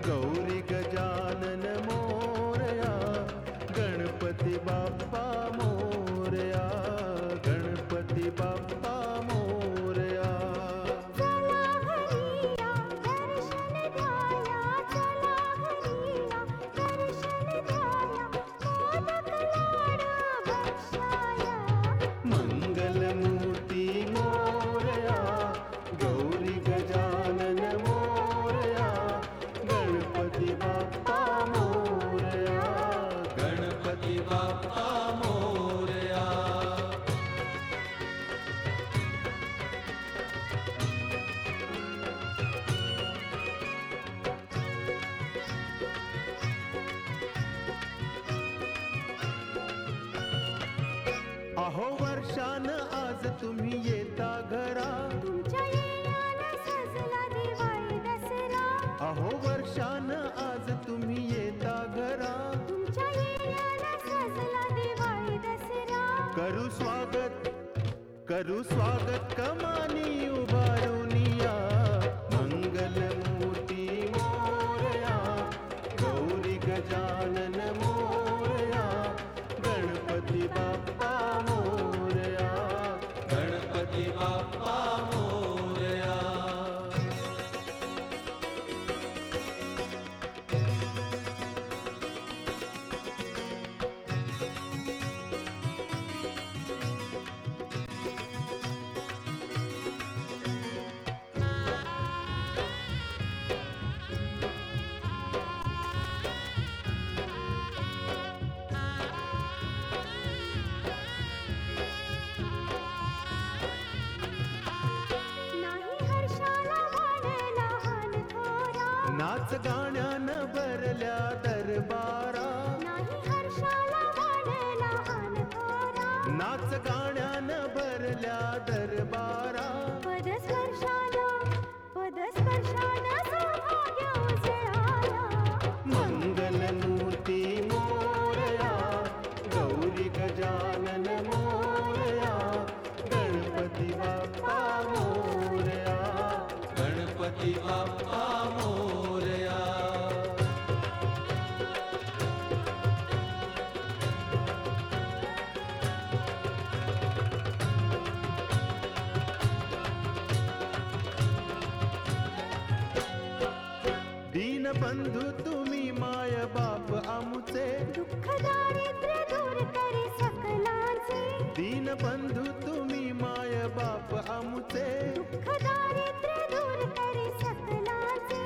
गौरी गजानन मोरया, गणपती बाप्पा मोरया, गणपती बाप्पा मोरया. चला हरिया दर्शन द्याया, चला हरिया दर्शन द्याया, मोदक लाडू बक्षाया. मंगलमूर्ती मोरया, गौरी गजानन मोरया, गणपती बाप्पा मोरया, गणपती बाप्पा मोरया. अहो वर्षान आज तुम्ही येता घरा, तुमच्या येण्यानं सजला दिवाळी दसरा. अहो वर्षान आज तुम्ही येता घरा. तुमच्या येण्यानं सजला दिवाळी दसरा. करू स्वागत कमानी उभारून या. मंगलमूर्ती मोरया, गौरी गजानन मोरया, गणपती बाप्पा मोरया, गणपती बाप्पा मोरया. नाही हर्षाला वाढला हान थोरा. नाच गाण्यानं भरल्या दरबारा, नाही हर्षाला वाढला हान थोरा. नाच गाण्यानं भरल्या दरबारा. पदस्पर्शानं सौभाग्य उजळाला. मंगलमूर्ती मोरया, गौरी गजानन मोरया, गणपती बाप्पा मोरया, गणपती बाप्पा मोरया. दीनबंधू तुम्ही माय बाप आमुचे, दुःख दारिद्र्य दूर करे सकलांचे. दीनबंधू तुम्ही माय बाप आमुचे. दुःख दारिद्र्य दूर करे सकलांचे.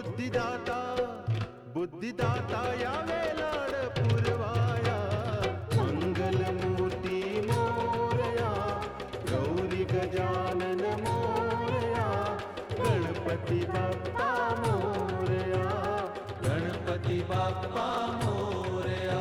बुद्धिदाता यावे लाड पुरवाया. मंगलमूर्ती मोरया, गौरी गजानन मोरया, गणपती बाप्पा मोरया, गणपती बाप्पा मोरया.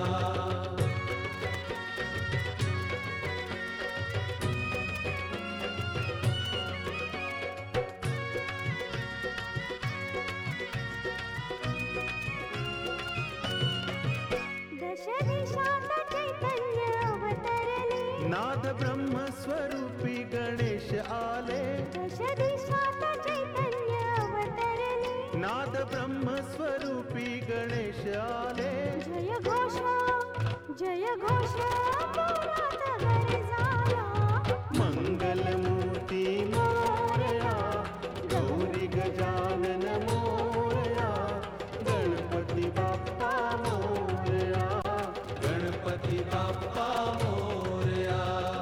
दश दिशात चैतन्य अवतरले. नाद ब्रह्मस्वरूपी गणेश आले. दश दिशात चैतन्य अवतरले. नाद ब्रह्मस्वरूपी गणेश आले. जय घोष पुरात गरजाला. मंगलमूर्ती मोरया, गौरी गजानन मोरया, गणपती बाप्पा मोरया, गणपती बाप्पा मोरया.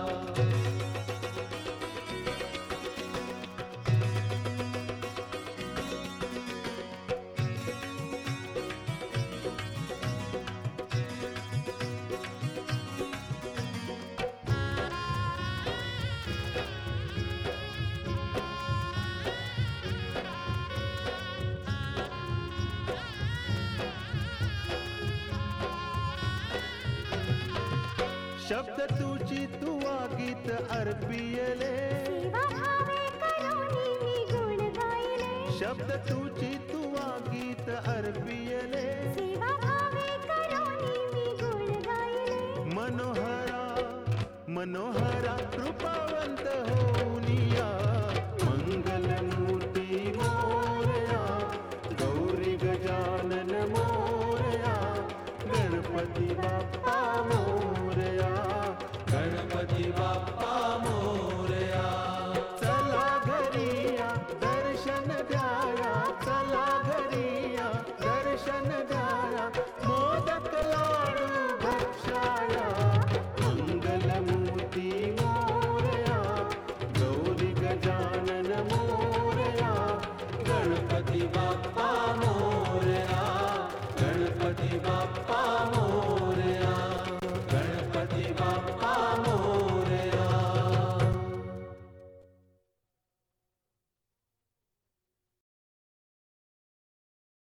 शब्द तुझी तू गीत अर्पियले. सेवा भावे करोनी मी गुण गायले. शब्द तुझी तू